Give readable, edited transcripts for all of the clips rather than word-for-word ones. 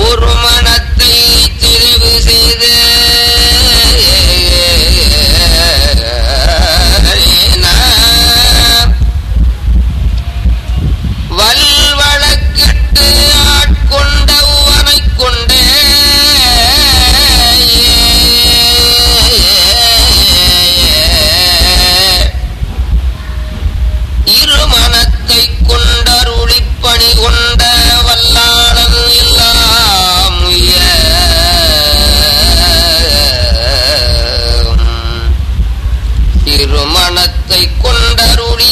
ஒரு மனத்தை தெரிவு செய்து வல்வழக்கிட்டு ஆட்கொண்ட உவனை கொண்டே இருமனத்தை கொண்டருளி பணி கொண்ட வல்லாளன் எல்லாம் இருமனத்தை கொண்டருளி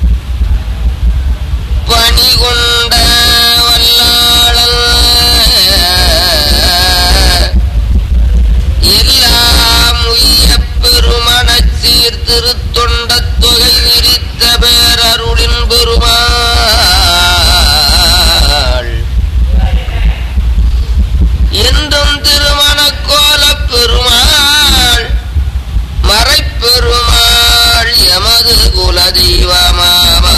பணி கொண்ட வல்லாளன் எல்லாம் உய்ய பெருமனச் சீர் திருத்தொண்ட தொகை விரித்த பேரருளின் பெருமாள் என்றும் திருமண கோல பெருமாள் மறைப்பெருமாள் எமது குல தெய்வமாமா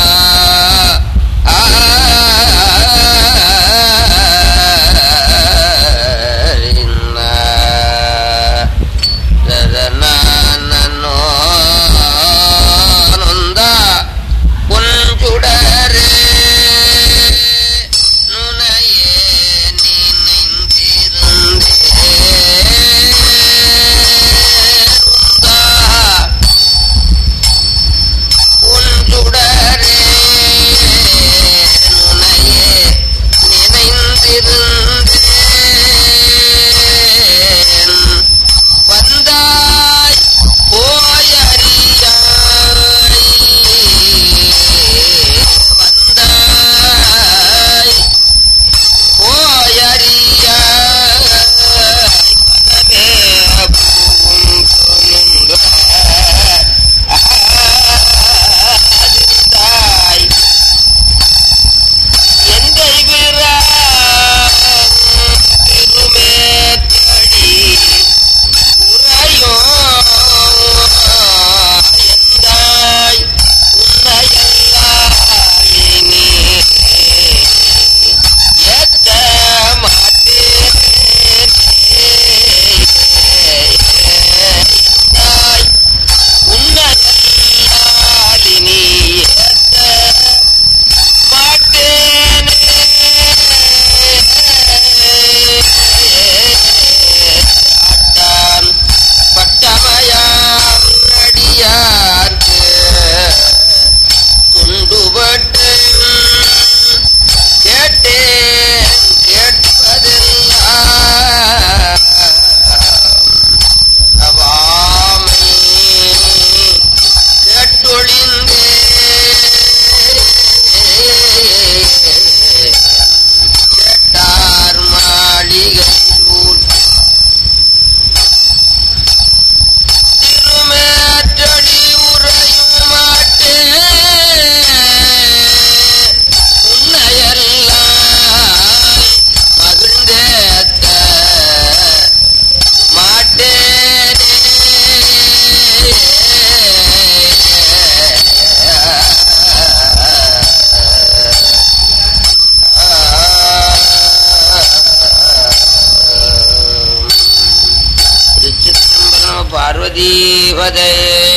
பார்வதீபதே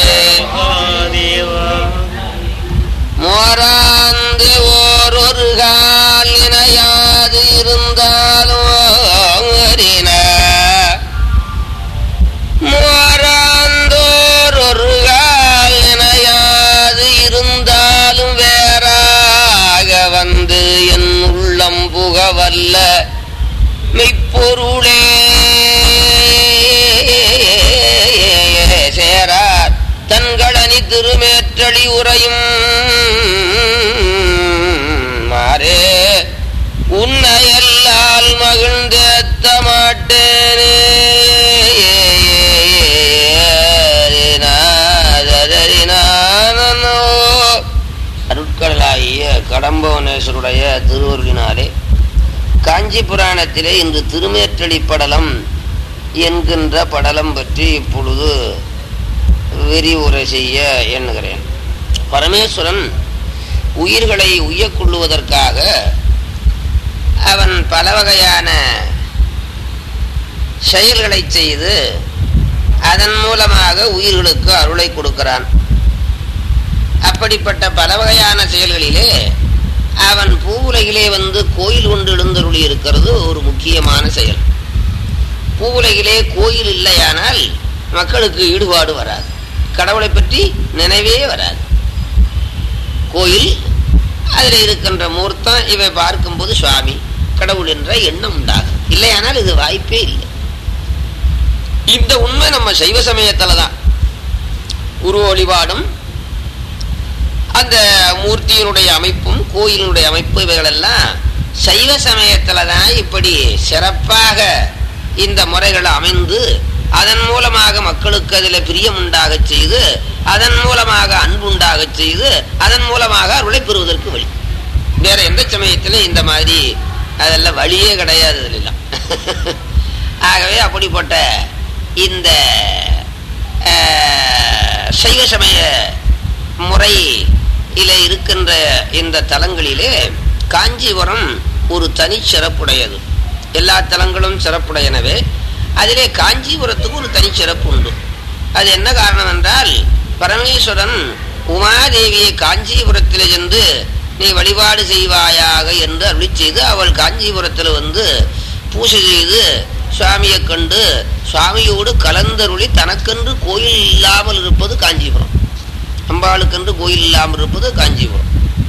மோராந்து ஓரொரு கால் இணையாது இருந்தாலும் மோராந்தோரொரு கால் இணையாது இருந்தாலும் வேறாக வந்து என் உள்ளம் புகவல்ல மெய்ப்பொருளே சேரார் தன்களனி திருமேற்றளி உரையும் மாறே உன்னையல்லால் மகிழ்ந்தேத்த மாட்டேனே அருட்கடலாகிய கடம்பவனேஸ்வருடைய திருவருளினாலே காஞ்சி புராணத்திலே இன்று திருமேற்றளி படலம் என்கின்ற படலம் பற்றி இப்பொழுது விரிவுரை செய்ய எண்ணுகிறேன். பரமேஸ்வரன் உயிர்களை உய்யக்கொள்ளுவதற்காக அவன் பல வகையான செயல்களை செய்து அதன் மூலமாக உயிர்களுக்கு அருளை கொடுக்கிறான். அப்படிப்பட்ட பல வகையான செயல்களிலே அவன் பூவுலகிலே வந்து கோயில் கொண்டு எழுந்தருளி இருக்கிறது ஒரு முக்கியமான செயல். பூவுலகிலே கோயில் இல்லையானால் மக்களுக்கு ஈடுபாடு வராது, கடவுளை பற்றி நினைவே வராது. கோயில் அதில் இருக்கின்ற மூர்த்தம் இவை பார்க்கும்போது சுவாமி கடவுள் என்ற எண்ணம் உண்டாகும். இல்லையானால் இது வாய்ப்பே இல்லை. இந்த உண்மை நம்ம சைவ சமயத்துல தான். உருவ வழிபாடும் அந்த மூர்த்தியினுடைய அமைப்பும் கோயிலினுடைய அமைப்பு இவைகளெல்லாம் சைவ சமயத்துல தான் இப்படி சிறப்பாக இந்த முறைகள் அமைந்து அதன் மூலமாக மக்களுக்கு அதில் பிரியம் உண்டாக செய்து அதன் மூலமாக அன்பு உண்டாக செய்து அதன் மூலமாக அருளை பெறுவதற்கு வழி. வேற எந்த சமயத்திலும் இந்த மாதிரி அதெல்லாம் வழியே கிடையாது இதெல்லாம். ஆகவே அப்படிப்பட்ட இந்த சைவ சமய முறையில இருக்கின்ற இந்த தலங்களிலே காஞ்சிபுரம் ஒரு தனி சிறப்புடையது. எல்லா தலங்களும் சிறப்புடையனவே, அதிலே காஞ்சிபுரத்துக்கு ஒரு தனி சிறப்பு உண்டு. அது என்ன காரணம் என்றால், பரமேஸ்வரன் உமாதேவியை காஞ்சிபுரத்தில் சென்று நீ வழிபாடு செய்வாயாக என்று அருளி செய்து அவள் காஞ்சிபுரத்தில் வந்து பூஜை செய்து சுவாமியை கண்டு சுவாமியோடு கலந்தருளி தனக்கென்று கோயில் இல்லாமல் இருப்பது காஞ்சிபுரம். அம்பாளுக்கென்று கோயில் இல்லாமல் இருப்பது காஞ்சிபுரம்.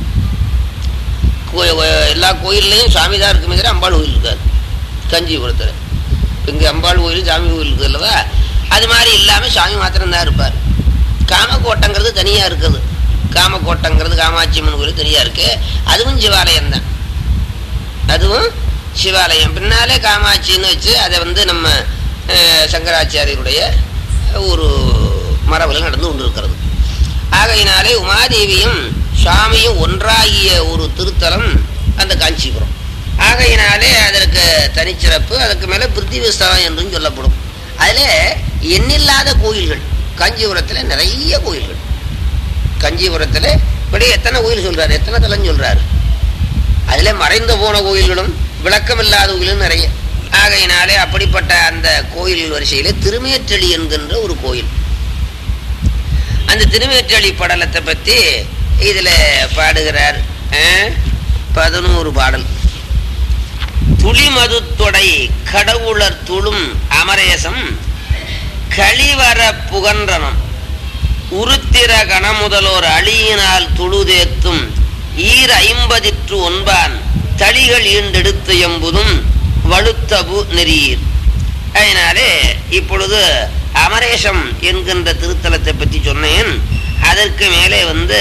எல்லா கோயில்லையும் சுவாமி தான் இருக்குமே தவிர அம்பாள் கோயில் இருக்காது காஞ்சிபுரத்தில். இங்கே அம்பாள் கோயில் சாமி கோயில் இருக்குது அல்லவா, அது மாதிரி இல்லாமல் சாமி மாத்திரம்தான் இருப்பார். காமக்கோட்டைங்கிறது தனியாக இருக்குது. காமக்கோட்டைங்கிறது காமாட்சி அம்மன் கோயில் தனியாக இருக்கு. அதுவும் சிவாலயம் தான், அதுவும் சிவாலயம். பின்னாலே காமாட்சின்னு வச்சு அதை வந்து நம்ம சங்கராச்சாரியருடைய ஒரு மரபில் நடந்து கொண்டு இருக்கிறது. ஆகையினாலே உமாதேவியும் சுவாமியும் ஒன்றாகிய ஒரு திருத்தலம் அந்த காஞ்சிபுரம். ஆகையினாலே அதற்கு தனிச்சிறப்பு. அதுக்கு மேலே பிருத்திவிஸ்தலம் என்றும் சொல்லப்படும். அதில் எண்ணில்லாத கோயில்கள் காஞ்சிபுரத்தில் நிறைய கோயில்கள். காஞ்சிபுரத்தில் இப்படி எத்தனை கோயில் சொல்றாரு, எத்தனை தலம் சொல்றாரு. அதில் மறைந்து போன கோயில்களும் விளக்கமில்லாத கோயிலும் நிறைய. ஆகையினாலே அப்படிப்பட்ட அந்த கோயில் வரிசையிலே திருமேற்றளி என்கின்ற ஒரு கோயில். அந்த திருமேற்றளி படலத்தை பற்றி இதுல பாடுகிறார். 11 பாடல். துளிமது தொடை கடவுளர் துளும் அமரேசம் கழிவர புகன்றனம் உருத்திர கணமுதலோர் அழியினால் துளுதேத்தும் 50 தளிகள் ஈண்டெடுத்து எம்புதும் வலுத்தபு நெறியீர். அதனாலே இப்பொழுது அமரேசம் என்கின்ற திருத்தலத்தை பற்றி சொன்னேன். அதற்கு மேலே வந்து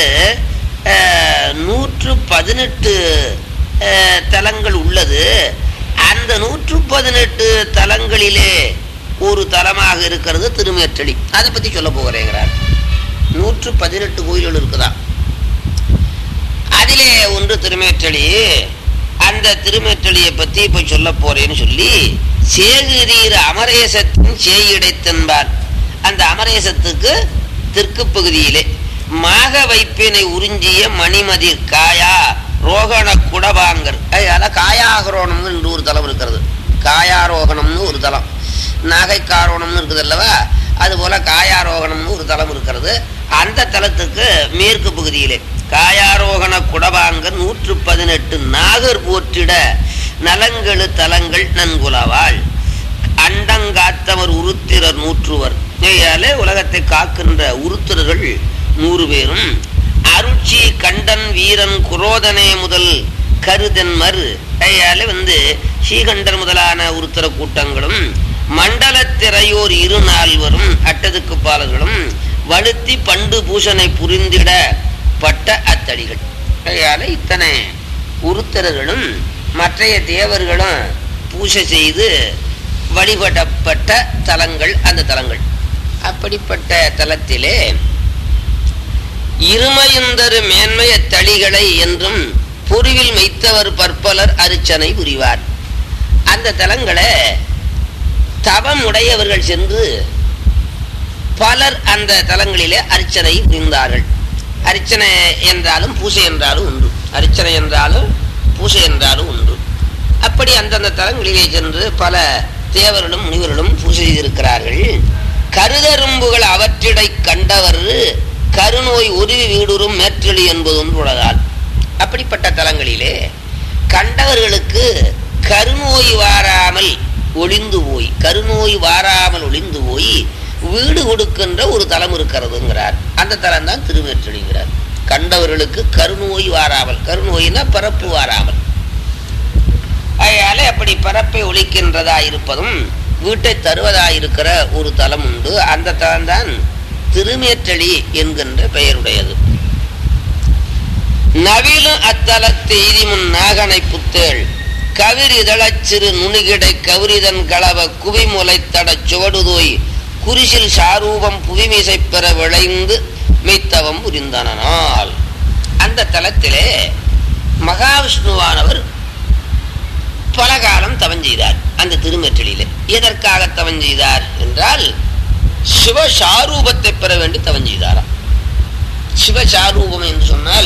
118 தலங்கள் உள்ளது. அந்த 118 தலங்களிலே ஒரு தலமாக இருக்கிறது திருமேற்றளி. அதை பற்றி சொல்ல போகிறேங்கிறார். 118 கோயில்கள் இருக்குதா, அதிலே ஒன்று திருமேற்றளி. அந்த திருமேற்றளியை பற்றி இப்போ சொல்ல போறேன்னு சொல்லி சேகிரீர் அமரேசத்தின் சேயிடைத்தன்பார். அந்த அமரேசத்துக்கு தெற்கு பகுதியிலே மாக வைப்பினை உறிஞ்சிய மணிமதிர் காயா ரோகண குடபாங்கர். அதான் காயாகரோணம்னு என்று ஒரு தலம் இருக்கிறது. காயாரோகணம்னு ஒரு தலம், நாகைக்காரோணம்னு இருக்குது அல்லவா, அதுபோல காயாரோகணம்னு ஒரு தலம் இருக்கிறது. அந்த தலத்துக்கு மேற்கு பகுதியிலே காயாரோகண குடபாங்கர் 118 நாகர் போற்றிட நலங்கெழு தலங்கள் நன்குலவாள் அண்டங்காத்தவர் உருத்திரர் 100. உலகத்தை காக்கின்ற உருத்திரர்கள் 100 பேரும் அருட்சி கண்டன் வீரன் குரோதனே முதல் கருதன்மர். வந்து ஸ்ரீகண்டன் முதலான உருத்திர கூட்டங்களும் மண்டலத்திரையோர் 24 அட்டதுக்கு பாலர்களும் வலுத்தி பண்டு பூஷனை புரிந்திட பட்ட அத்தடிகள். இத்தனை உருத்திரர்களும் மற்றைய தேவர்களும் பூஜை செய்து வழிபடப்பட்ட தலங்கள் அந்த தலங்கள். அப்படிப்பட்ட தலத்திலே இருமையுந்தரு மேன்மைய தளிகளை என்றும் பொருவில் மெய்த்தவர் பற்பலர் அர்ச்சனை புரிவார். அந்த தலங்களை தவம் உடையவர்கள் சென்று பலர் அந்த தலங்களிலே அர்ச்சனை புரிந்தார்கள். அர்ச்சனை என்றாலும் பூசை என்றாலும் உண்டு, அர்ச்சனை என்றாலும் பூசை என்றாலும் உண்டு. அப்படி அந்தந்த தலங்களிலே சென்று பல தேவர்களும் முனிவர்களும் பூஜை செய்திருக்கிறார்கள். கருதரும்புகள் அவற்றிடை கண்டவர் கருநோய் உருவி வீடுறும் மேற்றெளி என்பதும் உலகால். அப்படிப்பட்ட தலங்களிலே கண்டவர்களுக்கு கருநோய் வாராமல் ஒளிந்து போய் வீடு கொடுக்கின்ற ஒரு தலம் இருக்கிறதுங்கிறார். அந்த தலம் தான் திருமேற்றளிங்கிறார். கண்டவர்களுக்கு கருநோய் வாராமல், கருநோயினா பரப்பு வாராமல், அதனால அப்படி பரப்பை ஒழிக்கின்றதா இருப்பதும் வீட்டை தருவதாயிருக்கிற ஒரு தலம் உண்டு. அந்த தலம் தான் திருமேற்றளி என்கின்ற பெயருடையது. நவிலும் அத்தலத்து எய்திமுன் நாகனை புத்தேள் கவிர் இதழச் சிறு நுணுகிடை கவிரிதன் களவ குவிமுலைத்தட சுவடுதோய் குறிசில் சாரூபம் புவிமிசை பெற விளைந்து மெய்த்தவம் புரிந்தனால். அந்த தலத்திலே மகாவிஷ்ணுவானவர் பல காலம் தவம் செய்தார். அந்த திருமேற்றளியிலே எதற்காக தவம் செய்தார் என்றால் சிவசாரூபத்தை பெற வேண்டி தவம் செய்தாராம். சிவசாரூபம் என்று சொன்னால்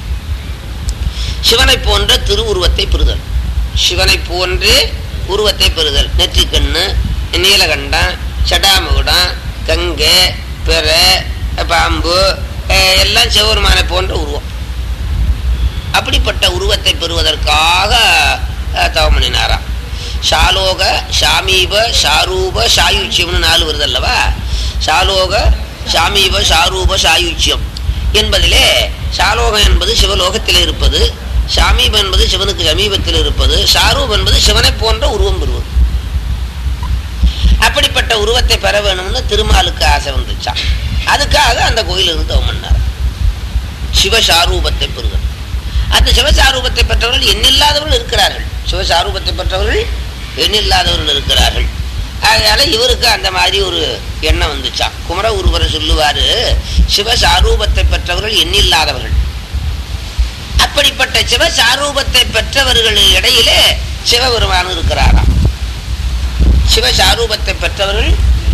சிவனை போன்ற திருவுருவத்தை பெறுதல். சிவனை போன்றே உருவத்தை பெறுதல். நெற்றிக்கண்ணு, நீலகண்டம், சடாமுகுடம், கங்கை, பெற, பாம்பு எல்லாம் சிவபெருமானை போன்ற உருவம். அப்படிப்பட்ட உருவத்தை பெறுவதற்காக தவம் பண்ணினாராம். சாலோக, சாமீப, சாரூப, சாயுச்சியம்னு 4 வருது அல்லவா. சாலோக, சாமீப, சாரூப, சாயுச்சியம் என்பதிலே சாலோகம் என்பது சிவலோகத்தில் இருப்பது, சாமீபம் என்பது சிவனுக்கு சமீபத்தில் இருப்பது, சாரூபம் என்பது சிவனை போன்ற உருவம் பெறுவது. அப்படிப்பட்ட உருவத்தை பெற வேணும்னு திருமாலுக்கு ஆசை வந்துச்சான். அதுக்காக அந்த கோயிலிருந்து தவம் பண்ணார். சிவசாரூபத்தை பெறுவது. அந்த சிவசாரூபத்தை பெற்றவர்கள் எண்ணில்லாதவர்கள் இருக்கிறார்கள். சிவசாரூபத்தை பெற்றவர்கள் எண்ணில்லாதவர்கள் இருக்கிறார்கள். அதனால இவருக்கு அந்த மாதிரி ஒரு எண்ணம் வந்துச்சான். குமர ஒருவரை சொல்லுவாரு, சிவசாரூபத்தை பெற்றவர்கள் எண்ணில்லாதவர்கள். அப்படிப்பட்ட சிவசாரூபத்தை பெற்றவர்கள் இடையிலே சிவபெருமான் இருக்கிறாராம். சிவசாரூபத்தை பெற்றவர்கள்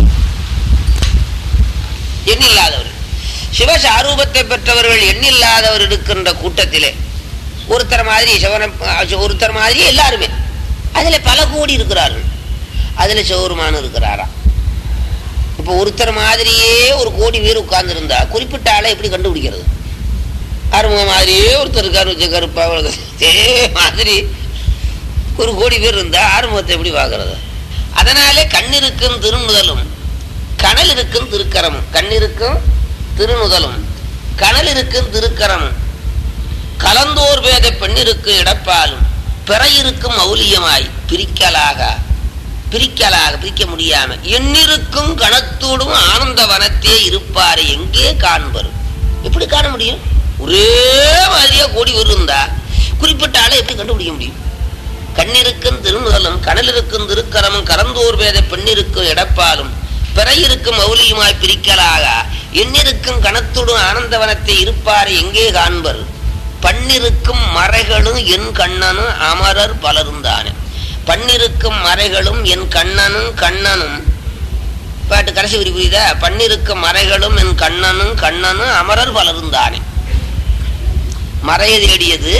எண்ணில்லாதவர்கள். சிவசாரூபத்தை பெற்றவர்கள் எண்ணில்லாதவர் இருக்கின்ற கூட்டத்திலே ஒருத்தர் மாதிரி எல்லாருமே அதுல பல கோடி இருக்கிறார்கள். அதுல சிவபெருமான் இருக்கிறாராம். இப்ப ஒருத்தர் மாதிரியே ஒரு கோடி பேர் உட்கார்ந்து இருந்தா குறிப்பிட்ட ஆளை எப்படி கண்டுபிடிக்கிறது? ஆறுமுக மாதிரியே ஒருத்தர் இருக்காரு, கருப்பா மாதிரி ஒரு கோடி பேர் இருந்தா ஆறுமுகத்தை எப்படி பார்க்கறது? அதனாலே கண்ணிருக்கும் திருநுதலும் கனல் இருக்கும் திருக்கரமும், கண்ணிருக்கும் திருநுதலும் கனல் இருக்கும் திருக்கரமும் கலந்தோர் பேத பெண்ணிருக்கும் இடப்பாலும் பிறையிருக்கும் மௌலியமாய் பிரிக்க முடியாம எண்ணிருக்கும் கணத்தோடும் ஆனந்த வனத்தே இருப்பாரு எங்கே காண்பர்? எப்படி காண முடியும்? ஒரே மாதிரியா கோடி இருந்தா குறிப்பிட்ட ஆளை எப்படி கண்டுபிடிக்க முடியும்? கண்ணிருக்கும் திருநுதலும் கனலிருக்கும் திருக்கரமும் கலந்தோர் பேத பெண்ணிருக்கும் இடப்பாலும் பிறையிருக்கும் மௌலியுமாய் பிரிக்கலாக எண்ணிருக்கும் கணத்துடன் ஆனந்தவனத்தை இருப்பாரு எங்கே காண்பர்? பண்ணிருக்கும் மறைகளும் என் கண்ணனும் அமரர் பலரும் தானே. பண்ணிருக்கும் மறைகளும் என் கண்ணனும் பாட்டு கடைசி வரி புரியுதா? பண்ணிருக்கும் மறைகளும் என் கண்ணனும் அமரர் பலரும் தானே. மறைய தேடியது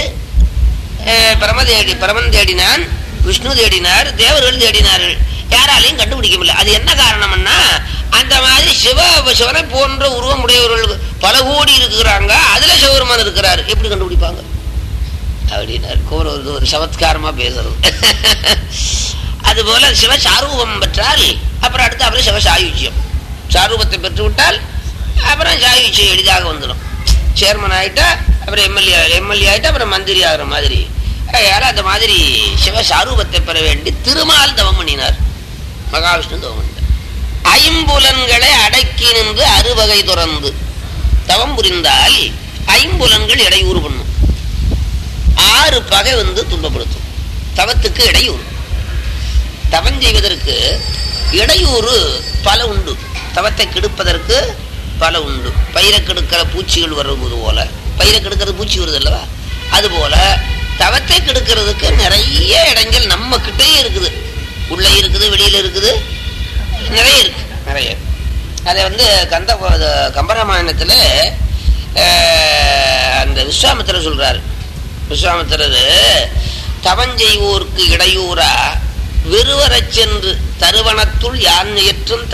பிரமன் தேடினான், விஷ்ணு தேடினார், தேவர்கள் தேடினார்கள், யாராலையும் கண்டுபிடிக்க முடியல. அது என்ன காரணம்னா அந்த மாதிரி சிவனை போன்ற உருவம் உடையவர்கள் பல கோடி இருக்கிறாங்க, அதுல சிவபெருமான் இருக்கிறார், எப்படி கண்டுபிடிப்பாங்க அப்படின்னாரு. ஒரு சமத்காரமா பேசுறது. அதுபோல சிவசாரூபம் பெற்றால் அப்புறம் அடுத்து அப்புறம் சிவசாயுச்சியம். சாரூபத்தை பெற்று விட்டால் அப்புறம் சாயுச்சியம் எளிதாக வந்துடும். சேர்மன் ஆயிட்டா அப்புறம் எம்எல்ஏ ஆயிட்டா அப்புறம் மந்திரி ஆகிற மாதிரி. அந்த மாதிரி சிவசாரூபத்தை பெற வேண்டி திருமால் தவம் பண்ணினார். மகாவிஷ்ணு தவம் பண்ணினார். ஐம்புலன்களை அடக்கி நின்று அறுவகை துறந்து தவம் புரிந்தால் ஐம்புலன்கள் இடையூறு பண்ணும். 6 பகை துன்பப்படுத்தும். தவத்துக்கு இடையூறு, தவம் செய்வதற்கு இடையூறு பல உண்டு. தவத்தை கெடுப்பதற்கு பல உண்டு. பயிரை கெடுக்கிற பூச்சிகள் வருவது போல, பயிரை கெடுக்கிறது பூச்சி வருது அல்லவா, அது போல தவத்தை கெடுக்கிறதுக்கு நிறைய இடங்கள் நம்ம கிட்டே இருக்குது. உள்ள இருக்குது, வெளியில இருக்குது, நிறைய இருக்கு, நிறைய. அதை கம்பராமாயணத்துல அந்த விஸ்வாமித்திரர் சொல்றாரு. விஸ்வாமித்திரர் தவஞ்செய்வோர்க்கு இடையூறா வெறுவரச் சென்று தருவனத்துள் யான் இயற்றும்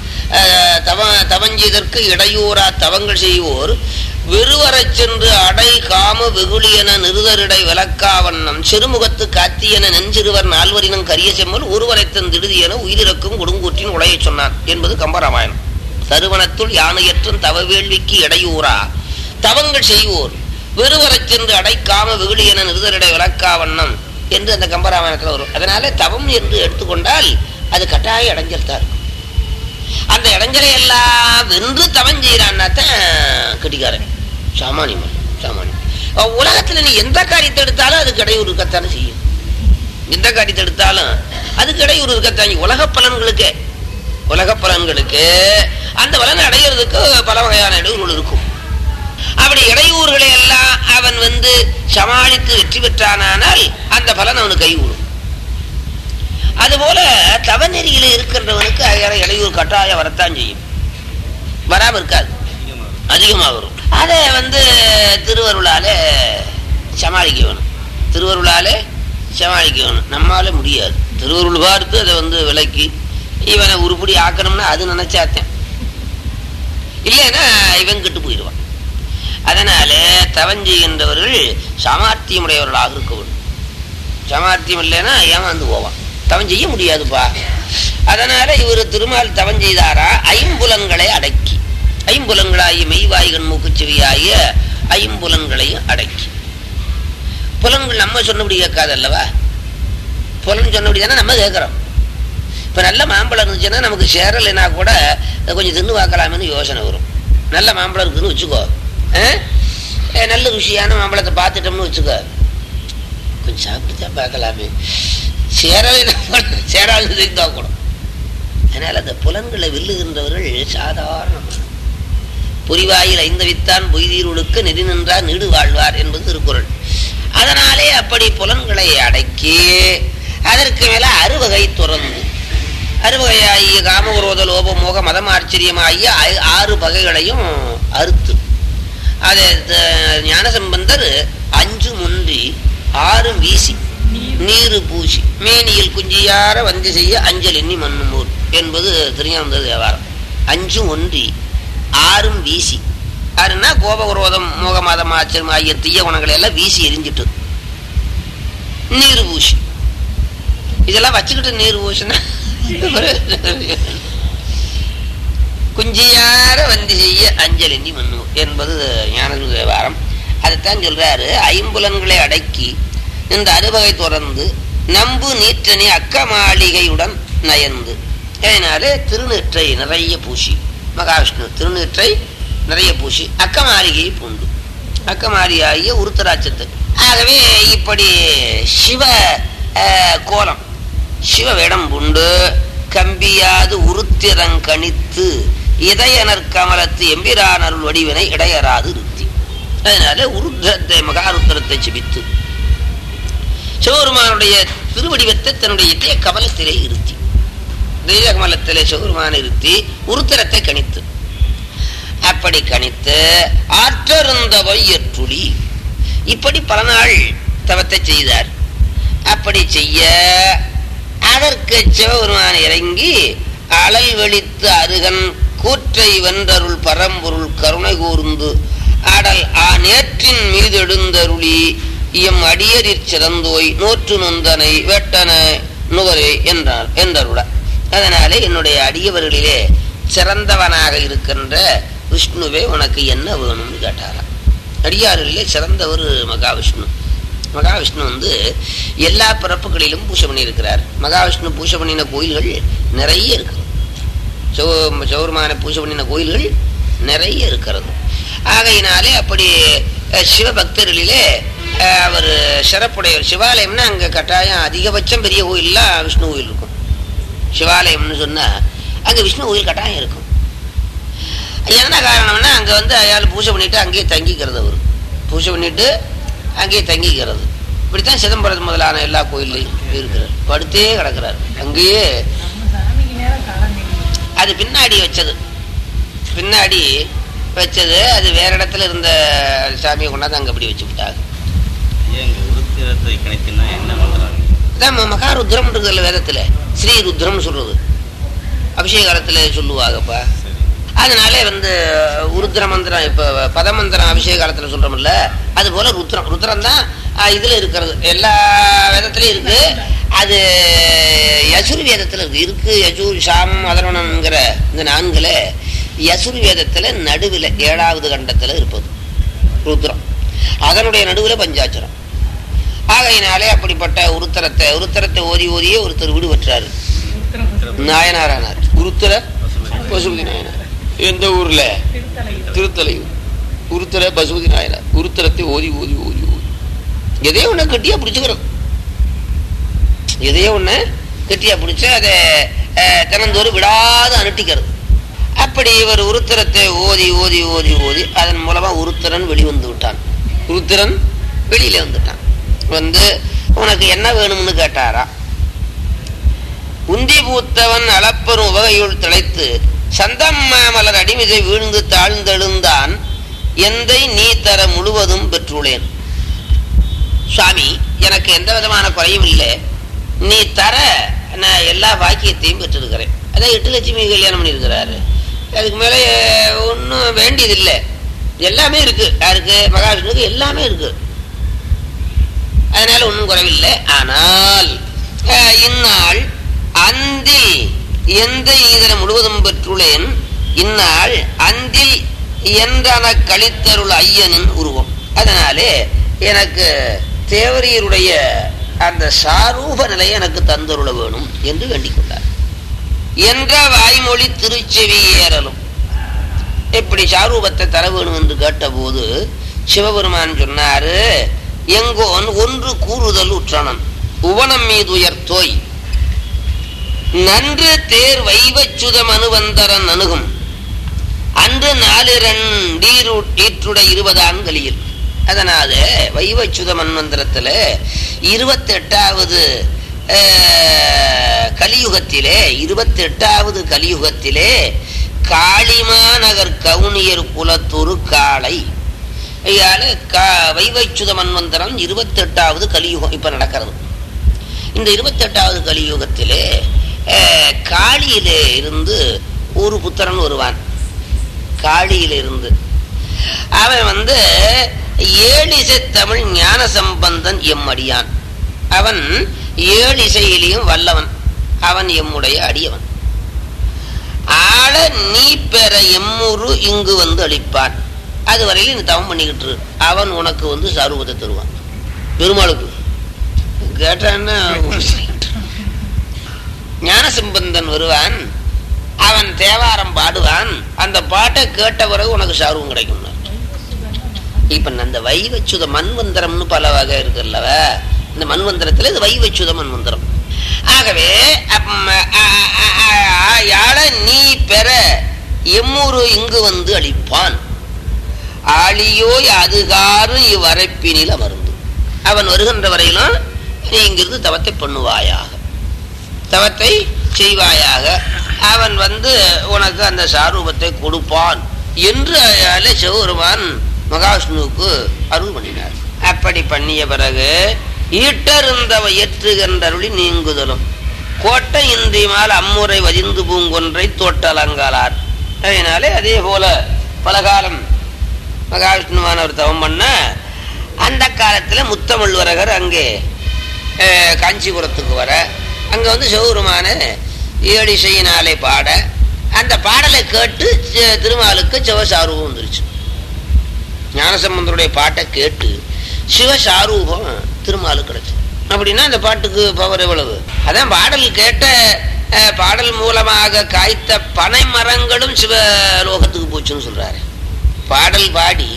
தவஞ்செய்தற்கு இடையூறா தவங்கள் செய்வோர் வெறுவரச் சென்று அடை காம வெகுளியென நிறுதரிடை விளக்காவண்ணம் சிறுமுகத்து காத்தியென நெஞ்சிறுவர் நால்வரினும் கரிய செம்மல் ஒருவரைத்தன் திடுதி என உயிரிழக்கும் கொடுங்கூற்றின் உடையச் சொன்னான் என்பது கம்பராமாயணம். தருவனத்துள் யானையற்றும் தவ வேள்விக்கு இடையூறா தவங்கள் செய்வோர் வெறுவரச் சென்று அடை காம வெகுளியென நிறுதரிடை விளக்காவண்ணம் என்று அந்த கம்பராமாயணத்தில் வரும். அதனால தவம் என்று எடுத்துக்கொண்டால் அது கட்டாய இடைஞ்சல் தான் இருக்கும். அந்த இடைஞ்சலை எல்லாம் வென்று தவம் செய்யறான்னா தான் கட்டிக்காரன் சாமானியம். உலகத்துல நீ எந்த காரியத்தை எடுத்தாலும் அதுக்கு இடையூறு இருக்கத்தானே செய்யும். எந்த காரியத்தை எடுத்தாலும் அதுக்கு இடையூறு இருக்கத்தான். உலக பலன்களுக்கு அந்த பலனை அடைகிறதுக்கு பல வகையான இடையூறுகள் இருக்கும். அப்படி இடையூறுகளை எல்லாம் அவன் சமாளித்து வெற்றி பெற்றானால் அந்த பலன் அவனுக்கு கைகூடும். அதுபோல தவநெறியில இருக்கின்றவனுக்கு இடையூறு கட்டாயம் வரத்தான் செய்யும். வராம இருக்காது, அதிகமாக வரும். அதை திருவருளாலே சமாளிக்க வேணும். திருவருளாலே சமாளிக்க வேணும். நம்மால முடியாது. திருவருள் பார்த்து அதை விலக்கி இவனை உருப்படி ஆக்கணும்னா அது நினைச்சாத்தேன், இல்லைன்னா இவன் கெட்டு போயிடுவான். அதனால தவஞ்செய்கின்றவர்கள் சாமர்த்தியம் உடையவர்களாக இருக்க வேண்டும். சாமர்த்தியம் இல்லைன்னா ஏமாந்து போவான். தவம் செய்ய முடியாதுப்பா. அதனால இவர் திருமால் தவம் செய்தாரா ஐம்புலன்களை அடக்கி, ஐம்புலன்களாகிய மெய்வாய்கண் மூக்கு செவியாகிய ஐம்புலன்களையும் அடக்கி. புலன்கள் நம்ம சொன்னபடி கேட்காது அல்லவா? புலன் சொன்னபடி தானே நம்ம கேட்கிறோம். இப்ப நல்ல மாம்பழம் இருந்துச்சுன்னா நமக்கு சேரலைன்னா கூட கொஞ்சம் தின்னு பார்க்கலாமேன்னு யோசனை வரும். நல்ல மாம்பழம் இருக்குன்னு வச்சுக்கோ, நல்ல ருசியான மாம்பழத்தை பார்த்துட்டோம்னு வச்சுக்கோ, கொஞ்சம் சாப்பிட்டுதான் பார்க்கலாமே, சேராது தாக்கணும். அதனால அந்த புலன்களை வெல்லுகின்றவர்கள் சாதாரண புரிவாயில் ஐந்தவித்தான் பொய்தீருளுக்கு நெறி நின்றார் நீடு வாழ்வார் என்பது திருக்குறள். அதனாலே அப்படி புலன்களை அடக்கி அதற்கு மேல அறுவகை துறந்து, அறுவகையாகிய காமகுரோத லோப மோக மதம் ஆச்சரியமாகிய 6 பகைகளையும் அறுத்து, அதை ஞானசம்பந்தர் 5 முன்றி 6 வீசி நீரு பூசி மேனியில் குஞ்சியார வந்து செய்ய அஞ்சல் எண்ணி மண்ணுமூர் என்பது திருஞான தேவாரம். 5 ஒன்றி 6 வீசி, 6ன்னா கோபகுரோதம் மோகமாதம் ஆச்சரியம் ஆகிய தீய குணங்களை எல்லாம் வீசி எரிஞ்சிட்டு நீர் பூசி. இதெல்லாம் வச்சுக்கிட்டு நீர் பூசினா குஞ்சியார வந்து செய்ய அஞ்சல் எண்ணி மண்ணு என்பது ஞான தேவாரம். அதைத்தான் சொல்றாரு. ஐம்புலன்களை அடக்கி இந்த அறுவகை தொடர்ந்து நம்பு நீற்றனி அக்க மாளிகையுடன் நயந்து. அதனால திருநீற்றை நிறைய பூசி, மகாவிஷ்ணு திருநீற்றை நிறைய பூசி அக்க மாளிகையை பூண்டு, அக்க மாளிகையாகிய உருத்தராட்சத்தை. ஆகவே இப்படி சிவ கோலம் சிவ வேடம் பூண்டு கம்பியாது உருத்திரங்கணித்து இதயனர் கமலத்து எம்பிரான் அருள் வடிவினை இடையராது இருத்தி. அதனால உருத்திரத்தை மகாருத்திரத்தை செபித்து சிவபெருமானுடைய திருவடிவத்தை தன்னுடைய இதய கமலத்திலே இருத்தி, இதய கமலத்திலே சிவபெருமானை இருத்தி உருத்திரத்தை கணித்து, அப்படி கணித்து ஆற்றருந்த வையற்றுளி இப்படி பல நாள் தவத்தை செய்தார். அப்படி செய்ய அதற்கு சிவபெருமான் இறங்கி அழல் வெளித்து அருகன் கூற்றை வென்றருள் பரம்பொருள் கருணை கூர்ந்து ஆடல் நேற்றின் மீது எழுந்தருளி எம் அடியரிற் சிறந்தோய் நோற்று நொந்தனை வெட்டன நுவரே என்றார் என்றருள. அதனாலே என்னுடைய அடியவர்களிலே சிறந்தவனாக இருக்கின்ற விஷ்ணுவே உனக்கு என்ன வேணும்னு கேட்டாராம். அடியார்களிலே சிறந்தவர் மகாவிஷ்ணு. மகாவிஷ்ணு எல்லா பிறப்புகளிலும் பூஜை பண்ணி இருக்கிறார். மகாவிஷ்ணு பூஜை பண்ணின கோயில்கள் நிறைய இருக்கிறது. சௌர்மான பூஜை பண்ணின கோயில்கள் நிறைய இருக்கிறது. ஆகையினாலே அப்படி சிவபக்தர்களிலே அவர் சிறப்புடையவர். சிவாலயம்னா அங்க கட்டாயம் அதிகபட்சம் பெரிய கோயில்லாம் விஷ்ணு கோயில் இருக்கும். சிவாலயம்னு சொன்னா அங்க விஷ்ணு கோயில் கட்டாயம் இருக்கும். என்ன காரணம்னா அங்க அயாள் பூஜை பண்ணிட்டு அங்கேயே தங்கிக்கிறது. அவரு பூஜை பண்ணிட்டு அங்கேயே தங்கிக்கிறது. இப்படித்தான் சிதம்பரம் முதலான எல்லா கோயில்லையும் இருக்கிறார். படுத்தே கிடக்கிறார் அங்கேயே. அது பின்னாடி வச்சது, பின்னாடி வச்சது. அது வேற இடத்துல இருந்த சாமியை கொண்டாந்து அங்க அப்படி வச்சு விட்டாங்க. உருத்திரத்தை கணக்கினா என்ன பண்றாங்க? அதான் மகாருத்ரம் இருக்குல்ல வேதத்துல, ஸ்ரீ ருத்ரம் சொல்றது அபிஷேக காலத்துல சொல்லுவாங்கப்பா. அதனாலே உருத்திர மந்திரம், இப்ப பதமந்திரம் அபிஷேக காலத்துல சொல்றோம்ல, அது போல ருத்ரம். ருத்ரம் தான் இதுல இருக்கிறது, எல்லா வேதத்திலயும் இருக்கு. அது யசுர்வேதத்துல இருக்கு. யஜூர் சாமம் அதர்வணம்ங்கிற இந்த நான்குல யசுர்வேதத்துல நடுவில் 7வது கண்டத்துல இருப்பது ருத்ரம். அதனுடைய நடுவில் பஞ்சாட்சரம். ஆகையினாலே அப்படிப்பட்ட உருத்தரத்தை ஓதி ஓதியே ஒருத்தர் வீடு பெற்றாரு, நாயனாரானார். உருத்தர பசுபதி நாயனார். எந்த ஊர்ல? திருத்தலையூர். உருத்தர பசுபதி நாயனார் உருத்தரத்தை ஓதி ஓதி ஓதி ஓதி எதையோ ஒண்ணு கட்டியா பிடிச்சுக்கிறது. எதையோ ஒண்ணு கட்டியா பிடிச்சு அதை தினந்தோறும் விடாது அனுட்டிக்கிறது. அப்படி இவர் உருத்திரத்தை ஓதி ஓதி ஓதி ஓதி அதன் மூலமா உருத்திரன் வெளிவந்து விட்டான். உருத்திரன் வெளியில வந்துட்டான். உனக்கு என்ன வேணும்னு கேட்டாரா. உந்தி பூத்தவன் அளப்பரும் உவகையுள் திளைத்து சந்தம் மலர் அடிமிசை வீழ்ந்து தாழ்ந்தெழுந்தான் எந்தை நீ தர முழுவதும் பெற்றுள்ளேன். சுவாமி, எனக்கு எந்த விதமான குறையும் இல்லை, நீ தர நான் எல்லா பாக்கியத்தையும் பெற்றிருக்கிறேன். அதான் 8 லட்சுமி கல்யாணம் பண்ணியிருக்கிறாரு. அதுக்கு மேலே ஒன்றும் வேண்டியதில்லை, எல்லாமே இருக்கு. யாருக்கு? மகாவிஷ்ணுக்கு எல்லாமே இருக்கு. அதனால ஒன்றும் குறைவில்லை. ஆனால் இந்நாள் அந்தில் எந்த இதனை முழுவதும் பெற்றுள்ளேன். இந்நாள் அந்தில் என்றன கழித்தருள் ஐயனின் உருவம். அதனாலே எனக்கு தேவரியருடைய அந்த சாரூப நிலையை எனக்கு தந்தருள வேணும் என்று வேண்டிக் கொண்டார். என்ற வாய்மொழி திருச்செவி ஏறலும். எப்படி சாரூபத்தை தர வேணும் என்று கேட்டபோது சிவபெருமான் சொன்னாரு, எங்கோன் ஒன்று கூறுதல் உற்றனன் உவனம் மீது உயர்த்தோய் நன்று தேர் வைவச்சுதம் அனுவந்தரன் அணுகும் அன்று 4 20 ஆண்களில். அதனால வைவச்சுத மன்வந்திரத்துல 28வது கலியுகத்திலே 28வது கலியுகத்திலே காளிமாநகர் கவுனியர் குலத்தொரு காளை வைவச்சுத மன்வந்திரம் 28வது கலியுகம் இப்ப நடக்கிறது. இந்த 28வது கலியுகத்திலே காளியிலே இருந்து ஒரு புத்திரன் வருவான். காளியில இருந்து அவன் 7 இசை தமிழ் ஞான சம்பந்தன் எம்மடியான். அவன் 7 இசையிலையும் வல்லவன். அவன் எம்முடைய அடியவன். ஆள நீ பெற எம்முரு இங்கு அளிப்பான். அது வரையில நீ தவம் பண்ணிக்கிட்டு அவன் உனக்கு சாரூபத்தை தருவான். பெருமாளுக்கு கேட்டான்னா ஞான சம்பந்தன் வருவான். அவன் தேவாரம் பாடுவான். அந்த பாட்டை கேட்ட பிறகு உனக்கு சாரூபம் கிடைக்கும். இப்ப அந்த வைவச்சுத மன்வந்திரம்னு பல வகை இருக்குல்லவ. இந்த மன்வந்திரத்துல இது வைவச்சுத மன்வந்திரம். ஆகவே யாழ நீ பெற எம்மூரு இங்கு அளிப்பான். ஆளியோய் அதுகாறு இவ்வரைப்பினில் அமர்ந்து. அவன் வருகின்ற வரையிலும் நீ இங்கிருந்து தவத்தை பண்ணுவாயாக, தவத்தை செய்வாயாக. அவன் உனக்கு அந்த சாரூபத்தை கொடுப்பான் என்று சிவபெருமான் மகாவிஷ்ணுவுக்கு அருள் பண்ணினார். அப்படி பண்ணிய பிறகு ஈட்டருந்தவ ஏற்றுகின்றருளி நீங்குதலும் கோட்டை இந்திமால் அம்முறை வதிந்து பூங்கொன்றை தோட்டலங்காளார். அதனாலே அதே போல பல காலம் மகாவிஷ்ணுவானவர் தவம் பண்ண அந்த காலத்துல முத்தமிழ்வரகர் அங்கே காஞ்சிபுரத்துக்கு வர அங்க சிவபெருமான 7 இசையினாலே பாட அந்த பாடலை கேட்டு திருமாலுக்கு சிவசாரூபம் வந்துருச்சு. ஞானசம்பந்தருடைய பாட்டை கேட்டு சிவசாரூபம் திருமாலுக்கு கிடைச்சு. அப்படின்னா அந்த பாட்டுக்கு பவர் எவ்வளவு. அதான் பாடல் கேட்ட பாடல் மூலமாக காய்த்த பனை மரங்களும் சிவலோகத்துக்கு போச்சுன்னு சொல்றாரு. பாடல் பாடி